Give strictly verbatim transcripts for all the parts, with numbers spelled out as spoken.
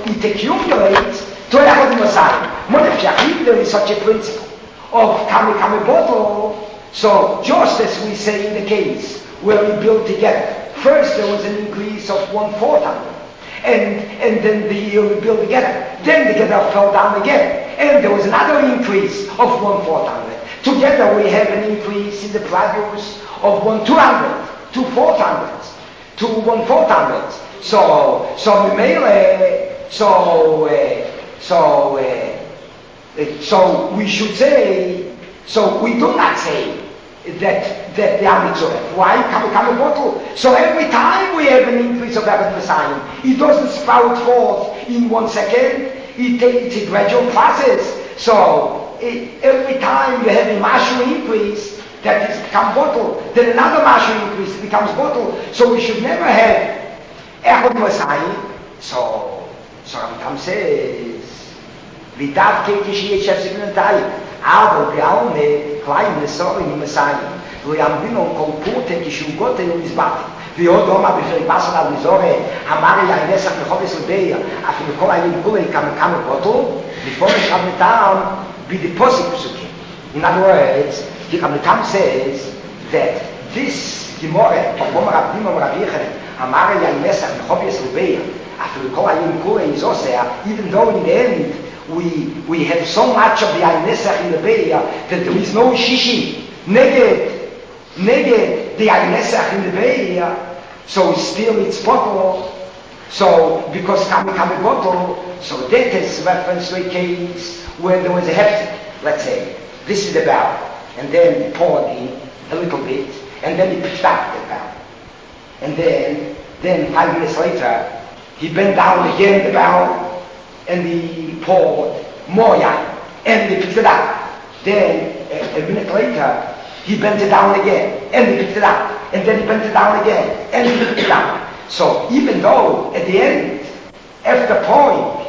it accumulates to Echad Messiah. What if there is such a principle of Kami Kami bottle? So just as we say in the case where we build together, first there was an increase of one-fourth hundred. And, and then the year we built together. Then the Gedar fell down again. And there was another increase of one-fourth hundred. Together we have an increase in the produce of one-two hundred, two-fourth hundreds, to one-fourth hundreds. So, so Mimele, so, uh, so, uh, so we should say, so we do not say that that the Amitzorah. Why? Come, come a bottle. So every time we have an increase of Echad Messiah, it doesn't sprout forth in one second. It, it's a gradual process. So it, every time you have a Mashu increase, that is become bottle. Then another Mashu increase, it becomes bottle. So we should never have Echad Messiah. So, so Rambam says, Vidav Keiti Shiyeh Shefsik Nantayim. אבל בעלמה קלעים לסורים ומסיים ויאמבינו כל פורטה כשהוגות היו מזבטים ועוד הומה בפרק בסל על מזורה אמר לה הנסח מחובס לביה אפילו כל הימים כולי כמה כמה פרוטו לפורש רבנתם בדיפוסק פסוקים. In other words, the Rambam says that this Gemara of Omer Rabdim Omer Rabbi Yechanan אמר לה הנסח מחובס לביה אפילו כל הימים כולי is also, even though in the end we we have so much of the Aynesach in the Be'er that there is no Shishim neged neged the Aynesach in the Be'er, so still it's bottle. So because Kami Kami bottle, so that is reference to a case where there was a hefty. Let's say this is the barrel, and then he poured in a little bit, and then he picked up the barrel, and then then five minutes later he bent down again the barrel. And he poured more yarn, and he picked it up. Then, a, a minute later, he bent it down again, and he picked it up. And then he bent it down again, and he picked it up. So, even though, at the end, after pouring,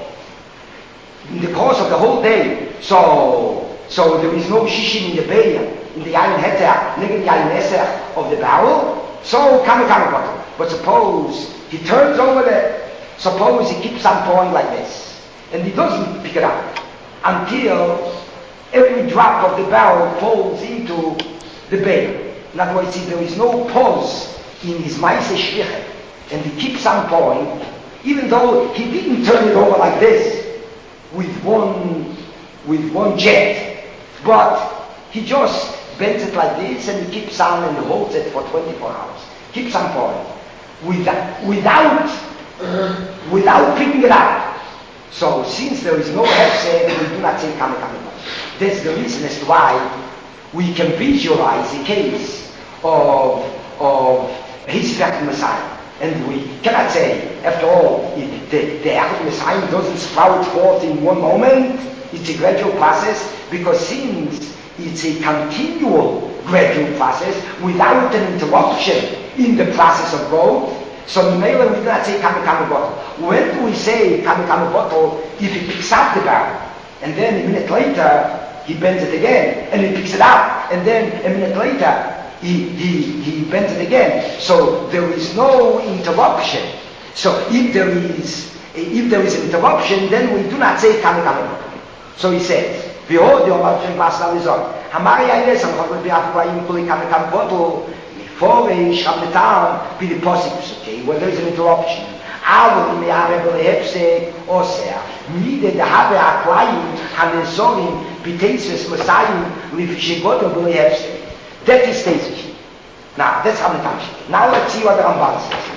in the course of the whole day, so, so there is no shishim in the bay, in the iron heter, negative the iron eser of the barrel, so, come a come bottle. But suppose he turns over the, suppose he keeps on pouring like this. And he doesn't pick it up until every drop of the barrel falls into the bay. In other words, there is no pause in his Maaseh Shlichut, and he keeps on pouring, even though he didn't turn it over like this with one with one jet, but he just bends it like this, and he keeps on and holds it for twenty-four hours. Keeps on pouring without without uh, without picking it up. So, since there is no hefsek, we do not say Kami Kami bottle. That's the reason as to why we can visualize a case of of Hizrak Messiah. And we cannot say, after all, if the, the Echad Messiah doesn't sprout forth in one moment, it's a gradual process, because since it's a continual gradual process without an interruption in the process of growth, so in Mela we do not say Kami Kami bottle. When do we say Kami Kami bottle? If he picks up the barrel, and then a minute later he bends it again, and he picks it up, and then a minute later he, he, he bends it again. So there is no interruption. So if there is if there is an interruption, then we do not say Kami Kami bottle. So he says, Behold, your mouth and glass now is on. Hamari Aynes, and Chol be after I am pulling Kami Kami bottle. For a Shabbatam, be the positives, okay, when there is an interruption. I will be able to have say, or say, needed the Habe Aklayim, Hanezorim, Bitasis, Messiah, Lifishigoto, will have say. That is Tezvish. Now, that's Shabbatam. Now let's see what the Ramban says.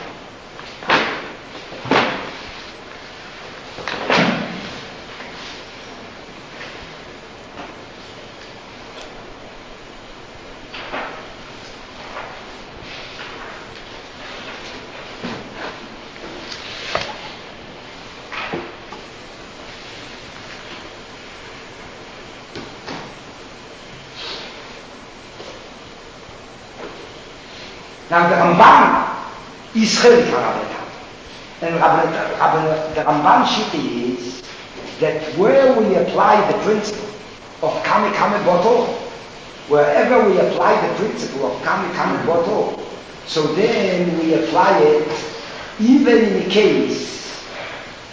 Now the Ramban is Chelik HaRabbanan. And Rabban, Rabban, the Ramban Shitti is that where we apply the principle of Kami Kami bottle, wherever we apply the principle of Kami Kami bottle, so then we apply it even in a case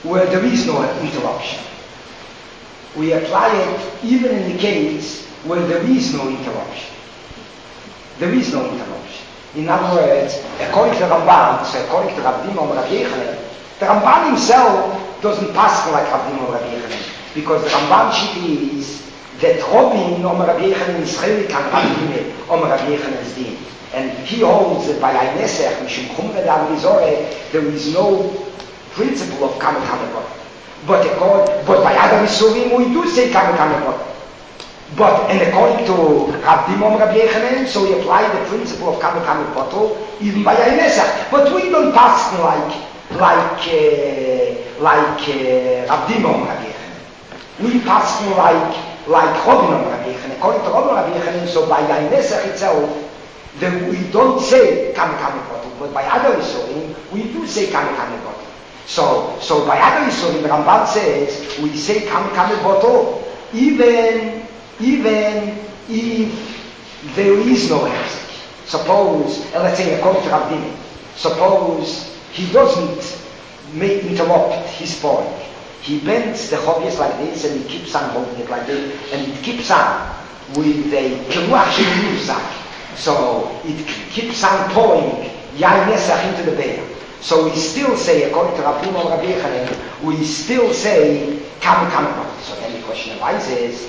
where there is no interruption. We apply it even in the case where there is no interruption. There is no interruption. In other words, according to Ramban, so according to Rav Dima or Rav Yechanan, the Ramban himself doesn't pass like Rav Dima or Rav Yechanan, because the Ramban shit is that Robin or Rav Yechanan is Israeli can Rav Dima or Rav Yechanan's din. And he holds that by Aynesech, Mishum Chumra D'Avrizore, there is no principle of Kamet Hamekot. But, but by other Isurim, we do say Kamet Hamekot. But, and according to Rav Dima or Rav Yechanan, so we apply the principle of Kamet Hamekot even by Aynesech. But we don't pass like, like, uh, like uh, Rav Dima or Rav Yechanan. We pass like, like Robin or Rav Yechanan. According to Robin or Rav Yechanan, so by Aynesech itself, then we don't say Kamet Hamekot, but by other Isurim, we do say Kamet Hamekot. So, so by other Isurim, the Ramban says, we say Kamet Hamekot, even, even if there is no hefsek. Suppose, and let's say according to Rav Dima, suppose he doesn't make, interrupt his point. He bends the chovies like this, and he keeps on holding it like this, and it keeps on with a kiruach shel. So it keeps on pouring Yain Nesach into the beer. So we still say, according to Rav Dima or Rav Yechanan, we still say Kamet Hamekot. So then the question arises,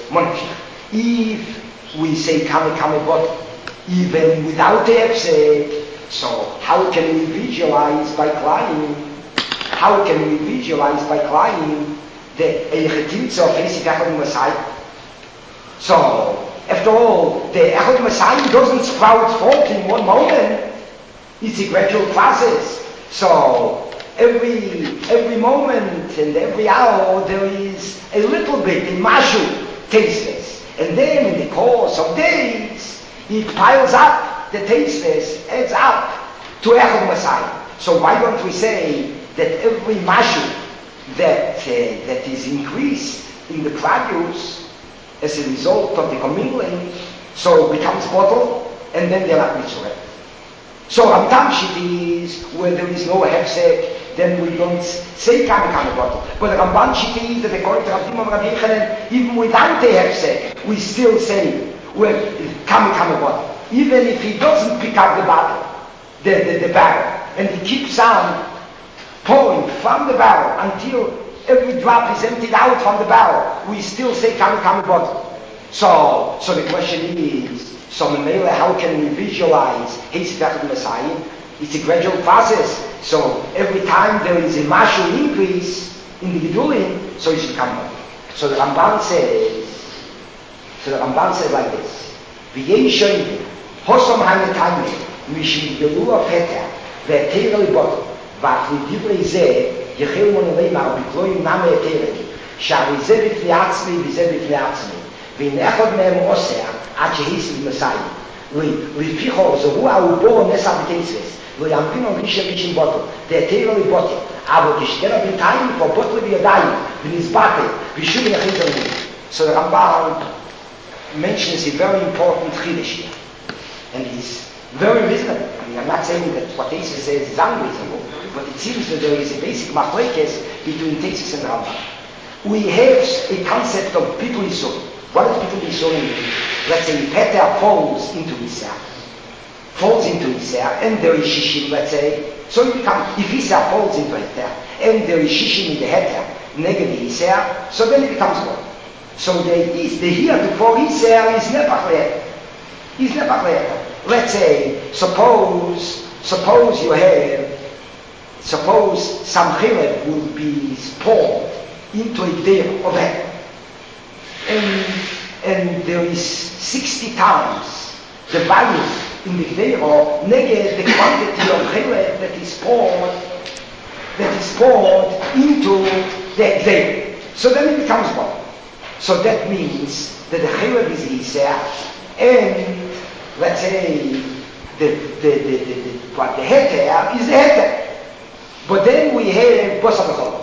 if we say Kamet Hamekot even without the hefsek, so how can we visualize by Klein? How can we visualize by Klein the Eichetimtze of Hesed Echad Messiah? So after all, the Echad Messiah doesn't sprout forth in one moment. It's a gradual process. So every every moment and every hour there is a little bit in Mashu tasteless. And then in the course of days, it piles up, the tasteless adds up to Echad Messiah. So why don't we say that every Mashu that, uh, that is increased in the produce as a result of the commingling, so it becomes bottle, and then they're not mitzvah. So Ramtam Shit is where there is no hefsek, then we don't say Kamet Hamekot. But Ramban Shit is that according to Rav Dima or Rav Yechanan, even without the hefsek, we still say well, Kamet Hamekot. Even if he doesn't pick up the bottle, the, the, the barrel, and he keeps on pouring from the barrel until every drop is emptied out from the barrel, we still say Kamet Hamekot. So, so the question is, so Memela, how can we visualize Hesed Echad Messiah? It's a gradual process. So every time there is a Mashu increase in the Gedulim, so it should come up. So the Ramban says, so the Ramban says like this: V'yei hosom ha'netayme mishim gelua petah ve'etera libot v'at lidivrei zeh yechel monoleimar b'kloim name etera shari zeh b'fnei atzmi v'zeh b'fnei atzmi v'in echad mehem oseh עד שהיסד מסיים. ולפיכו זהו האובו נסע בקייסס. ויאמרינו רישם רישם בוטו. דעתירו לבוטו. אבל כשתרא בינתיים פה בוטו בידיים ונזבטה ושוב יחיד זרמים. So the Rambam mentions a very important chiddush here. And it's very reasonable. I mean, I'm not saying that what Tesis says is unreasonable, but it seems that there is a basic machlekes between Tesis and Rambam. We have a concept of Bitul Yisur. What does Bitul Yisur mean? Let's say Peter falls into Isser, falls into Isser, and there is Shishim, let's say. So it becomes, if Isser falls into Heter, and there is Shishim in the Heter, negative Isser, so then it becomes one. So the, the here before Isser is never clear. Is never clear. Let's say, suppose, suppose you have, suppose some chilek would be poured into a day of Heter. And, and there is sixty times the value in the Gdeiro negate the quantity of chilek that is poured, that is poured into the Gdeiro. So then it becomes one. So that means that the chilek is Isser, and let's say the the the, the, the what the heter is the heter. But then we have bosar v'cholo.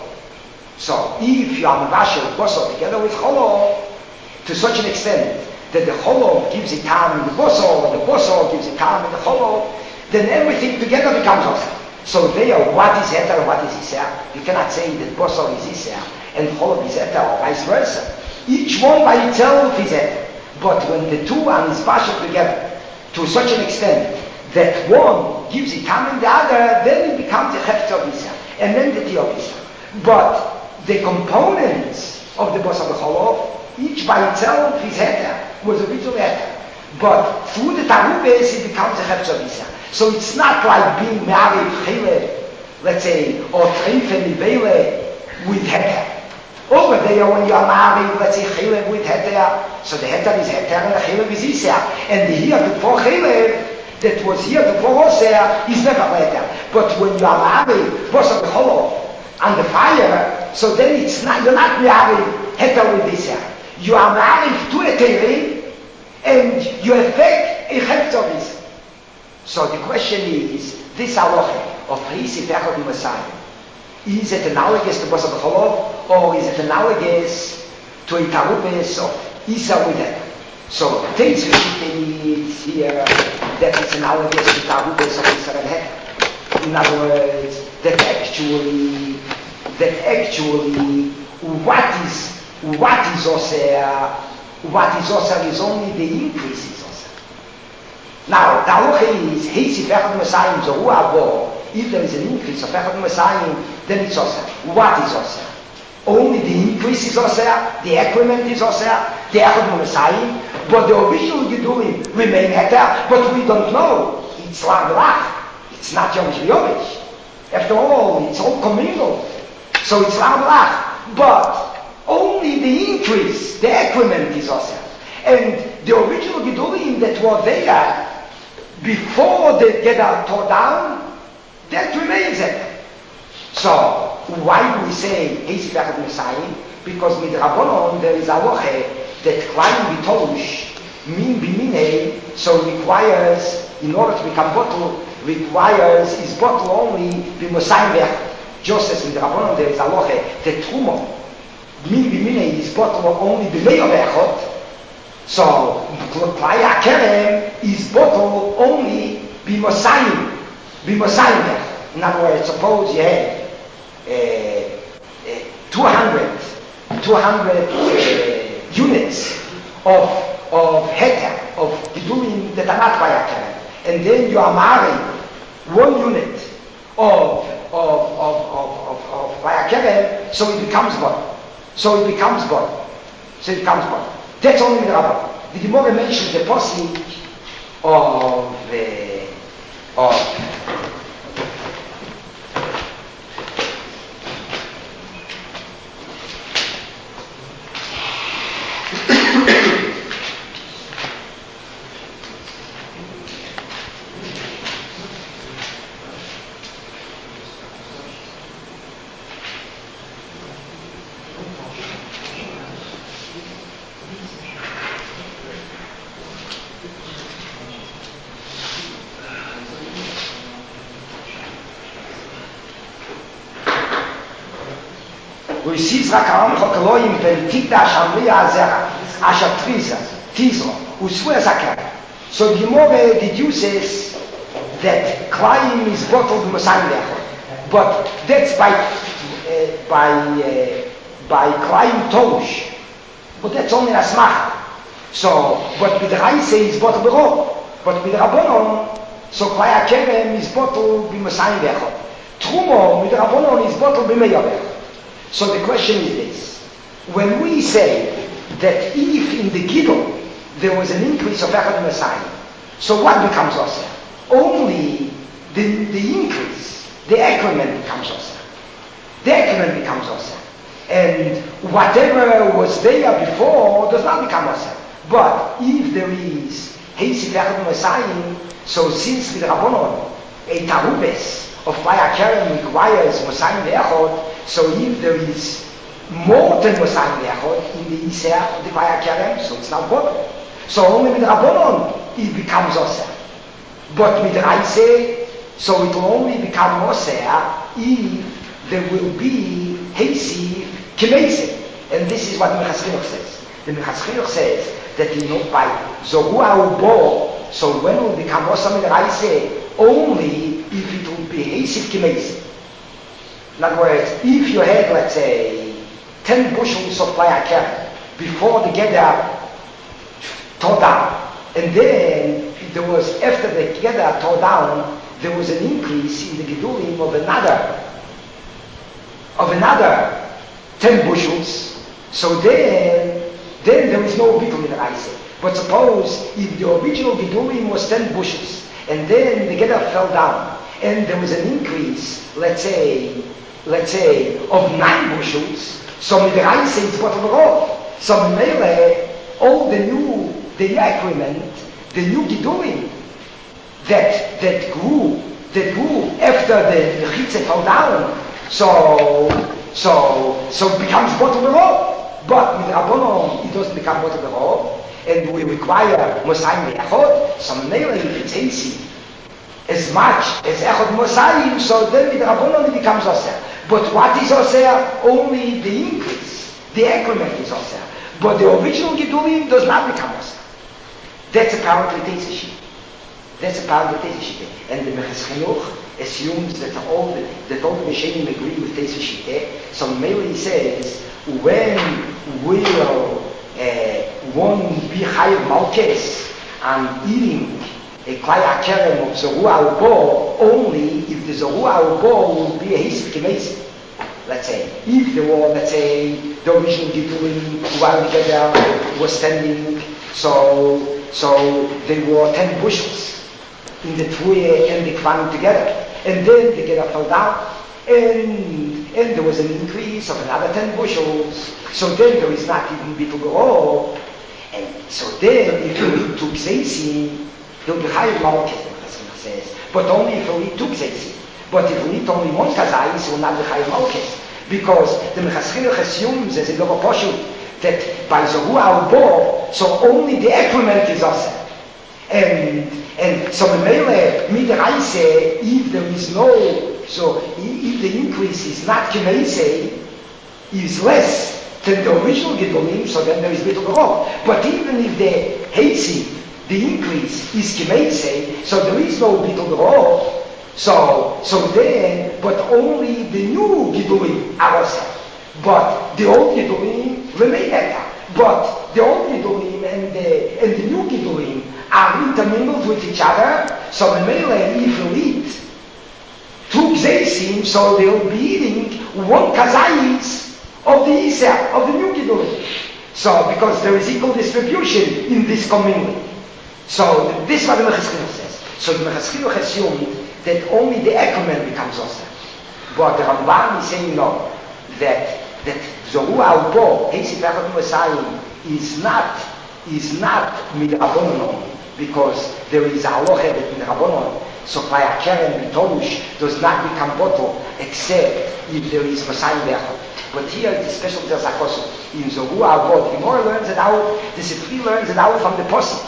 So if you are mavashel bosar together with cholo, to such an extent that the cholo gives a tam in the bosor, or the bosor gives a tam in the cholo, then everything together becomes osar. So there, what is Heter and what is Iser? You cannot say that Bosor is Iser and Cholov is Heter or vice versa. Each one by itself is Heter. But when the two are Nizbashel together, to such an extent that one gives it time in the other, then it becomes the Hefter of Iser, and then the Ti of Iser. But the components of the Bosor B'Cholov, each by itself is Heter, was originally Heter. But through the Tarubes, it becomes a Hefter of Iser. So it's not like being married, Chile, let's say, or Treifen, Ibele, with Heter. Over there, when you are married, let's say, Chile with Heter, so the Heter is Heter and the Chile is Iser. And the here before Chile, that was here before Oser, is never Heter. But when you are married, Bosor B'Cholov, on the fire, so then it's not, you're not married Heter with Iser. You are married to a Teirin, and you affect a Hefter of Iser. So the question is, this halacha of Hisi Fechot Messiah, is it analogous to Bosor B'Cholov, or is it analogous to a Tarubes of Isa with it? So Teis is here that it's analogous to Tarubes of Isa and Het. In other words, that actually, that actually, what is what is Oser, what is Oser is only the increase is Oser. Now, the halacha is, Hisi Fechot Messiah, so who are if there is an increase of Fechot Messiah, then it's Oser. What is Oser? Only the increase is Oser, the accrement is Oser, the Fechot Messiah, but the original Gedulim remain Heter, but we don't know. It's Lam Lach. It's not Yom Yomish. After all, it's all commingled. So it's Lam Lach. But only the increase, the accrement is Oser. And the original Gedulim that were there before the Gedar tore down, that remains it. So, why do we say Hisi Fechot Messiah? Because with Rabbanon there is a loche that Klein Bitosh, Min Bimine, so requires, in order to become bottle, requires is bottle only be Messiah Vechot. Just as with Rabbanon there is a loche that Trumo, Min Bimine is bottle only be Meyo Vechot. So, Klaya Kerem is bottle only be Messiah. Be Messiah. In other words, suppose you have uh, uh, two hundred, two hundred uh, units of of Heter, of Gedulim that are not Vayakerem, and then you are marrying one unit of of of of of, of Vayakerem, so it becomes one. So it becomes one. So it becomes one. That's only the Rabbah. The Gemara mentions the passage of uh, of we see Zakaram Chokoloim Pentikda Shamlia Azera Asha Triza Tizro Usua Zakar. So the Gemara deduces that Klaim is bottled Messiah, but that's by uh, by uh, by Klaim Tosh, but that's only a smach. So, but with the Raise is bottled Bero, but with the Rabbanon, so Klaya Kerem is bottled Messiah. Trumo with the Rabbanon is bottled B'Meyavech. So the question is this: when we say that if in the Gidol there was an increase of Echad Messiah, so what becomes Oser? Only the, the increase, the accrement becomes Oser. The accrement becomes Oser. And whatever was there before does not become Oser. But if there is Hisi Echad Messiah, so since the Rabbanon, a Tarubes of Vayakerem requires Messiah Echad, so if there is more than Messiah Echad in the Iser of the Vayakerem, so it's not bottled. So only with Rabbanon it becomes Oser. But with Raise, so it will only become Oser if there will be Hesi Kemese. And this is what the Mechas Chinuch says. The Mechas Chinuch says that you know, by Zorua Ubo, so when it will become Oser with Raise, only if it will be be Hesif Kimeis. In other words, if you had, let's say, ten bushels of Playakern before the Gedar tore down, and then there was, after the Gedar tore down, there was an increase in the Gedulim of another, of another ten bushels. So then, then there is no Bittul in the Raisa. But suppose if the original Gedulim was ten bushels, and then the Gedar fell down, and there was an increase, let's say, let's say, of nine bushels, so with the Raisa it's bottom off. So Mele, all the new, the new agreement, the new Gedulim that that grew, that grew after the, the Chitze fell down, so so so it becomes bottom off. But with Rabbanon it doesn't become bottom off. And we require Mosayim Echod, so Mele if it's Hesi, as much as Echod Mosayim, so then with Rabbanon it becomes Osir. But what is Osir? Only the increase, the increment is Osir. But the original Gedulim does not become Osir. That's apparently Teisishit. That's apparently Teisishit. And the Meches Chinuch assumes that all the, that all the Meshenim agree with Teisishit. So Mele says, when will Uh, one be higher Malkes and eating a Klaya Kerem of Zorua Ubo only if the Zorua Ubo will be a Hesif Kimeis. Let's say, if there were, let's say, the original Gedulim while the Gedar was standing, so so they were ten bushels in the Tvuye and the Kvanim together. And then the Gedar fell down, and and there was an increase of another ten bushels, so then there is not even Bittul Goro, and so then if you need two Gzeisim, there'll be higher Malkes, the says, but only if you need two Gzeisim. But if you need only one Kazais, it will not be higher Malkes, because the Mechaschilach assumes, as a Gova Poshut, that by Zorua Ubo, so only the accrement is Oseh. And and so Mele Midaraise, if there is no, so if the increase is not Kimeisei, is less than the original Gedulim, so then there is Bittul Goro. But even if the Hesi, the increase is Kimeisei, so there is no Bittul Goro, so so then, but only the new Gedulim are Oseh. But the old Gedulim remain better. But the old Gedulim and the and the new Gedulim are intermingled with each other, so the Mele, if you eat two Gzeisim, so they'll be eating one Kazais of the Isser, of the new Gedulim. So, because there is equal distribution in this commingling. So, this is what the Mechaschilach says. So, the Mechaschilach assumed that only the Ekomen becomes Osir. But the Ramban is saying no, that that Zorua Ubo, Hesif Echad Mosayim, is not, is not Midrabanon, because there is a halacha that Midrabanon, so Klaya Kerem Bitorush does not become bottle except if there is Mosayim Echad. But here it is special to Zakosu. In Zorua Ubo, the Gemara learns it out, the Sifri learns it out from the Posik.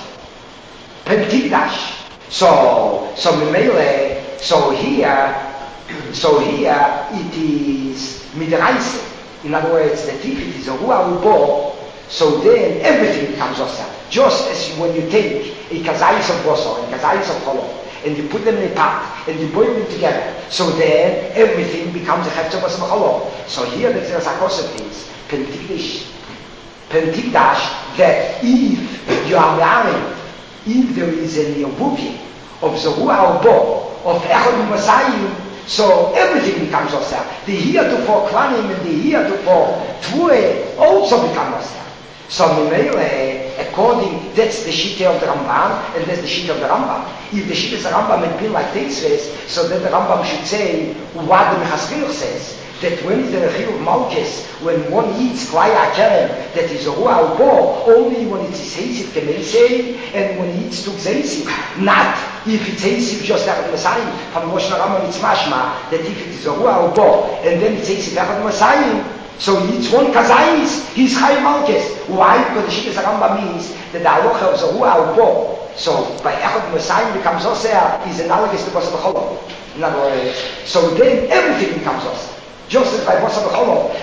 Pentigdash. So, so Mimele, so here, so here it is Midraise. In other words, that if it is a Ruah Ubo, so then everything becomes Osir. Just as when you take a Kazais of Bosor and Kazais of Cholov, and you put them in a pot, and you boil them together, so then everything becomes a Hefzer Bosor Cholov. So here the Tzerasakosef is Pentigdash, Pentigdash, that if you are married, if there is an Yobuki of Zorua Ubo, of Echad Mosayim, so everything becomes Osir. The heretofore Klanim and the heretofore Tvue also become Osir. So Mimele, according, that's the Shita of the Rambam, and that's the Shita of the Rambam. If the Shita of the Rambam had been like this, so then the Rambam should say what the Mechaschilach says, that when is the Rechil of Malkes, when one eats Klaya Kerem, that is a Ruah Ubo, only when it is Hesif Kemeisei, and when he eats Tuk Zeisif, not if it's Hesif just Echad Mosayim, from Rosh Hashanah it's mashma, that if it is a Ruah Ubo, and then it's Hesif Echad Mosayim, so he eats one Kazais, he's Chayim Malkes. Why? Because the Shittas Rambam means that the halacha of Zorua Ubo, so by Echad Mosayim becomes Osir, is analogous to Bosor B'Cholov. In other words, so then everything becomes Osir. Just as by Bosor B'Cholov,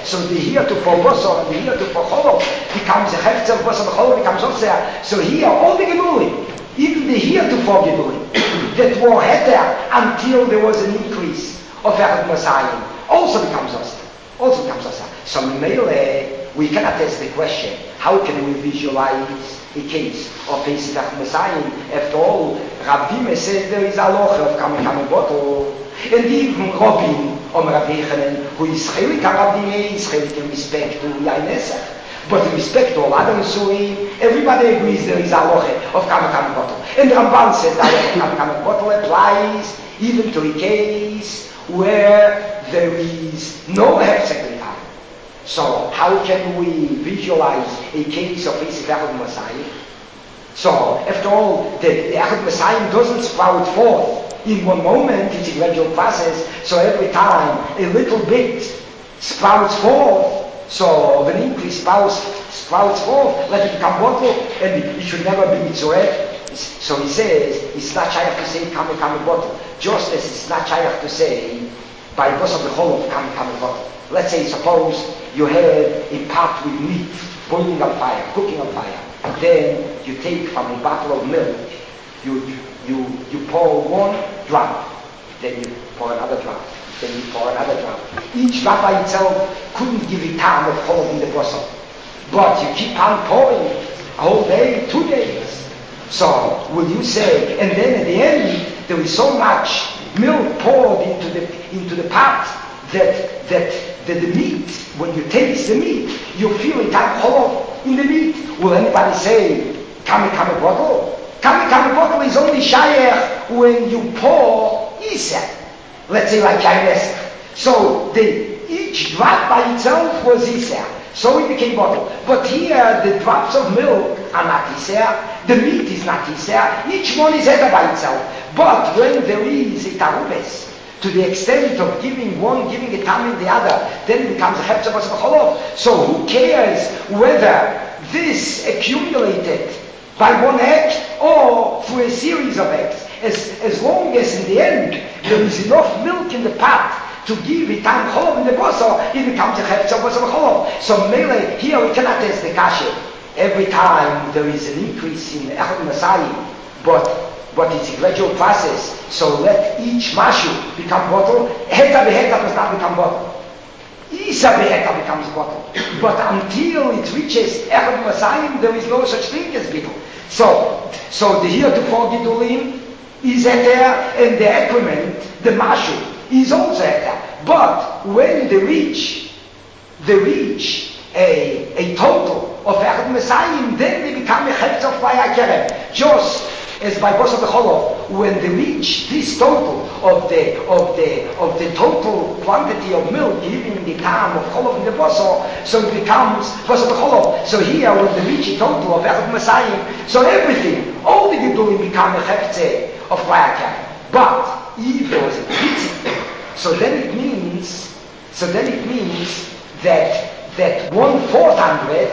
So the here to for Bosor and the here to for Cholov becomes a Hefzer of Bosor, the Cholov becomes Osir. So here, all the Gedulim, even the here to for Gedulim, that were Heter until there was an increase of Echad Messiah, also becomes Osir. Also becomes Osir. So Mele, we cannot ask the question, how can we visualize a case of Pesach Messiah? After all, Rabbi said there is a loch of Kame Kame Bottle. And even Robin, Om Rav Yechanan, who is Chelik HaRabbi, is Chelik in respect to Yainesa. But in respect to all other Nisuim, everybody agrees there is a loch of Kame Kame Bottle. And Ramban said that Kame Kame Bottle applies even to a case where there is no Hefsek. So how can we visualize a case of Pesach Echad Messiah? So after all, the, the Echad Messiah doesn't sprout forth in one moment, it's a gradual process. So every time a little bit sprouts forth, so an increase sprouts, sprouts forth, let it become bottle, and it, it should never be mitzoreh. So he says, it's not shaykh to say kame kame bottle, just as it's not shaykh to say by boss of the whole of kame kame bottle. Let's say, suppose you have a pot with meat boiling on fire, cooking on fire. Then you take from a bottle of milk, you you you pour one drop, then you pour another drop, then you pour another drop. Each drop by itself couldn't give a time of whole in the bottle. But you keep on pouring a whole day, two days. So would you say, and then at the end there is so much milk poured into the into the pot that that that the meat, when you taste the meat, you feel it time hollow in the meat. Will anybody say, kame kame bottle? Kame kame bottle is only shayach when you pour isa. Let's say like Yainesa. So the each drop by itself was isa. So it became bottle. But here the drops of milk are not isa. The meat is not isa. Each one is either by itself. But when there is a tarubes, to the extent of giving one, giving a tam in the other, then it becomes a hefzer b'as v'cholov. So who cares whether this accumulated by one act or through a series of acts? As, as long as in the end there is enough milk in the pot to give a tam cholov in the boso, it becomes a hefzer b'as v'cholov. So mele, here we cannot test the kasha. Every time there is an increase in Echad Messiah, but But it's a gradual process, so let each mashu become bottle. Heta beheta does not become bottle. Isa beheta becomes bottle. But until it reaches Echad Messiah, there is no such thing as bittul. So, so the heretofore gidulim is eter, and the equipment, the mashu, is also eter. But when they reach, they reach a, a total of Echad Messiah, then they become a chetz of Klai HaKerem. Just as by boss of the Cholov, when they reach this total of the of the of the total quantity of milk given in the time of Cholov in the boss, so it becomes boss of the Cholov. So here, when they reach a total of Echad Messiah, so everything, all the Gedulim become a Hefze of Klai HaKerem. But if there was a pizza, so then it means, so then it means that that one fourth hundred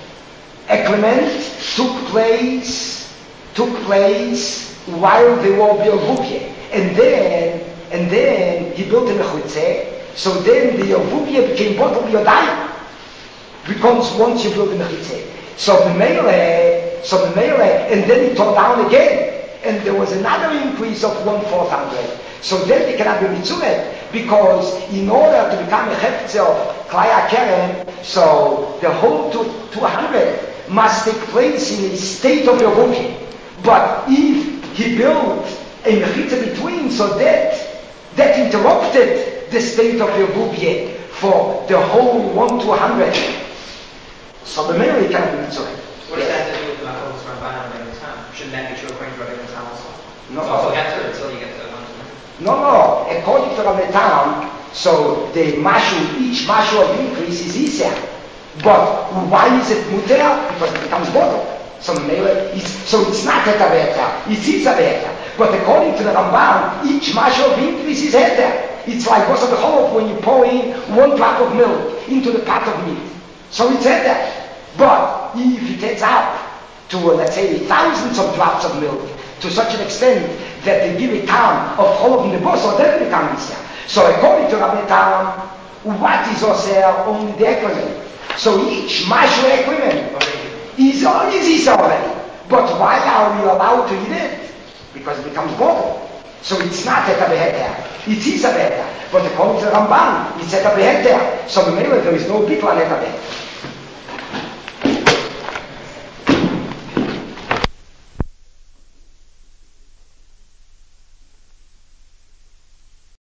increment took place. took place while they were Biovuvye. And then, and then he built a mechutze, so then the Biovuvye became bottle Yodayim. Because once you build a mechutze. So the Meile, so the Meile, and then he tore down again. And there was another increase of one fourth hundred. So then they cannot be mitzvah, because in order to become a hefze of Klai HaKerem, so the whole two hundred must take place in a state of Biovuvye. But if he built a mechitza between, so that that interrupted the state of Yevuvye for the whole one to a hundred. So the male cannot be mitzvah. What does that have to do with the Machlokes Ramban and Rabbeinu Tam? Shouldn't that be true according to Rabbeinu Tam also? No. It's also heter until you get to one to one. No, no. According to Rabbeinu Tam, so the mashu, each mashu of increase is isa. But why is it muter? Because it becomes bottle. So, so it's not heta beta, it's isa beta. But according to the Ramban, each mashu of increase is heta. It's like boss of the Cholov when you pour in one drop of milk into the pot of meat. So it's heta. But if it adds up to, uh, let's say, thousands of drops of milk, to such an extent that they give a time of Cholov in the boss, or then it becomes isa. So according to Rabbeinu Tam, what is oseh? Only the equipment. So each mashu equipment is, is isa already. But why are we allowed to eat it? Because it becomes bottle. So it's not eta beheter. It is a beheter. But according to the Ramban, it's eta beheter. So maybe there is no bittul on eta beheter.